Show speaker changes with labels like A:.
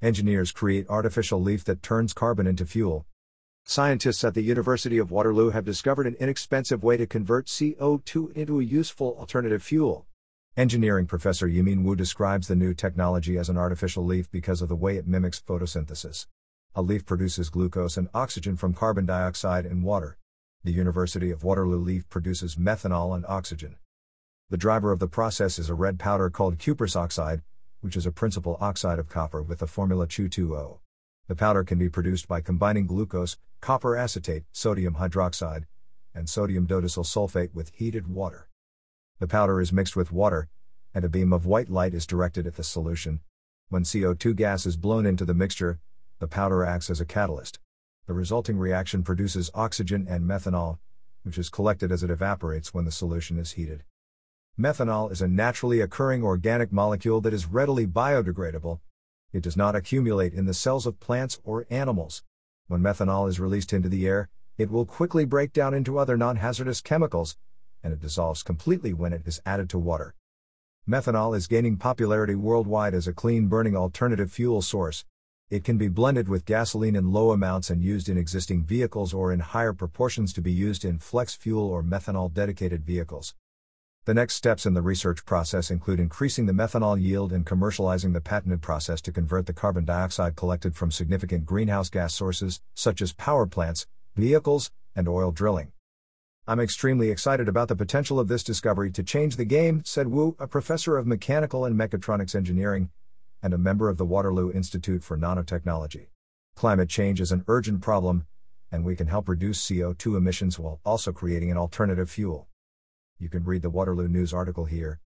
A: Engineers create artificial leaf that turns carbon into fuel. Scientists at the University of Waterloo have discovered an inexpensive way to convert CO2 into a useful alternative fuel. Engineering professor Yimin Wu describes the new technology as an artificial leaf because of the way it mimics photosynthesis. A leaf produces glucose and oxygen from carbon dioxide and water. The University of Waterloo leaf produces methanol and oxygen. The driver of the process is a red powder called cuprous oxide, which is a principal oxide of copper with the formula Cu2O. The powder can be produced by combining glucose, copper acetate, sodium hydroxide, and sodium dodecyl sulfate with heated water. The powder is mixed with water, and a beam of white light is directed at the solution. When CO2 gas is blown into the mixture, the powder acts as a catalyst. The resulting reaction produces oxygen and methanol, which is collected as it evaporates when the solution is heated. Methanol is a naturally occurring organic molecule that is readily biodegradable. It does not accumulate in the cells of plants or animals. When methanol is released into the air, it will quickly break down into other non-hazardous chemicals, and it dissolves completely when it is added to water. Methanol is gaining popularity worldwide as a clean-burning alternative fuel source. It can be blended with gasoline in low amounts and used in existing vehicles or in higher proportions to be used in flex fuel or methanol-dedicated vehicles. The next steps in the research process include increasing the methanol yield and commercializing the patented process to convert the carbon dioxide collected from significant greenhouse gas sources, such as power plants, vehicles, and oil drilling. "I'm extremely excited about the potential of this discovery to change the game," said Wu, a professor of mechanical and mechatronics engineering, and a member of the Waterloo Institute for Nanotechnology. "Climate change is an urgent problem, and we can help reduce CO2 emissions while also creating an alternative fuel." You can read the Waterloo News article here.